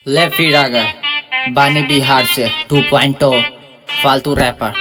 ले फिर आ गए बानी बिहार से 2.0 फालतू रैपर।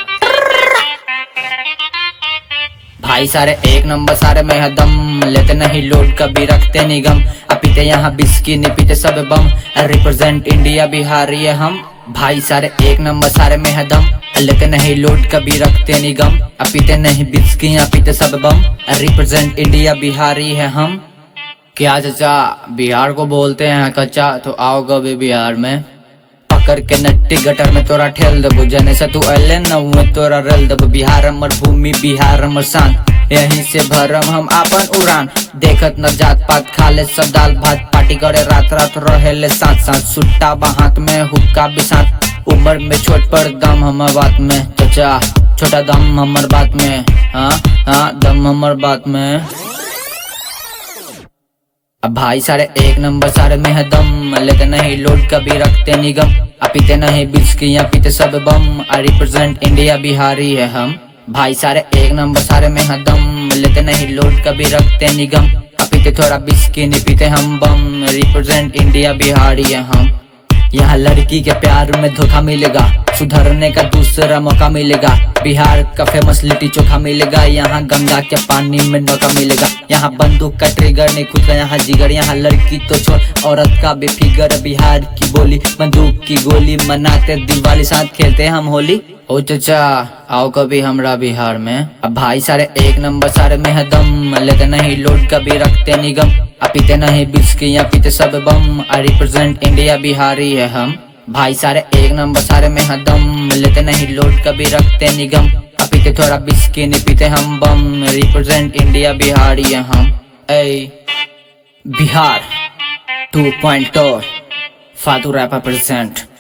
भाई सारे एक नंबर सारे में है दम, लेते नहीं लोड कभी रखते निगम। पीते यहाँ बिस्की नहीं पीते सब बम, रिप्रेजेंट इंडिया बिहारी है हम। भाई सारे एक नंबर सारे में है दम, लेते नहीं लोड कभी रखते निगम। पीते नहीं बिस्की यहाँ पीते सब बम, रिप्रेजेंट इंडिया बिहारी है हम। क्या चचा बिहार को बोलते हैं कच्चा, तो आओ कभी बिहार में। पकड़ के नट्टी गटर में तोरा ठेल दबो, जने से तू अले न तोरा रल दबो। बिहार हमर भूमि बिहार हमर शान, यहीं से भरम हम आपन उड़ान। देखत न जात पात खा ले सब दाल भात, पार्टी करे रात रात रहे ले साथ साथ। सुट्टा बाहात में हुक्का भी साथ, उम्र में छोट पर दम हमर बात में। चचा छोटा दम हमर बात में, हाँ दम हमर बात में। अब भाई सारे एक नंबर सारे में है दम, लेते नहीं लोड कभी रखते निगम। पीते नहीं बिस्की यहाँ पीते सब बम, रिप्रेजेंट इंडिया बिहारी है हम। भाई सारे एक नंबर सारे में है दम, लेते नहीं लोड कभी रखते निगम। पीते थोड़ा बिस्की नहीं पीते हम बम, रिप्रेजेंट इंडिया बिहारी है हम। यहाँ लड़की के प्यार में धोखा मिलेगा, सुधरने का दूसरा मौका मिलेगा। बिहार का फेमस लिट्टी चोखा मिलेगा, यहाँ गंगा के पानी में नौका मिलेगा। यहाँ बंदूक का ट्रिगर नहीं खुद का यहाँ जिगर, यहाँ लड़की तो छोड़ औरत का भी फिगर। बिहार की बोली बंदूक की गोली, मनाते दिवाली साथ खेलते हम होली। ओ चचा आओ कभी हमरा बिहार में। अब भाई सारे एक नंबर सारे में है दम, लेते नहीं लोड कभी रखते निगम। पीते नहीं बिस्की यहाँ पीते सब बम, रिप्रेजेंट इंडिया बिहारी है हम। भाई सारे एक नंबर सारे में है दम, लेते नहीं लोड कभी रखते निगम। पीते थोड़ा बिस्की नहीं पीते हम बम, रिप्रेजेंट इंडिया बिहारी है हम। बिहार 2.0 फालतू रैपर प्रेजेंट।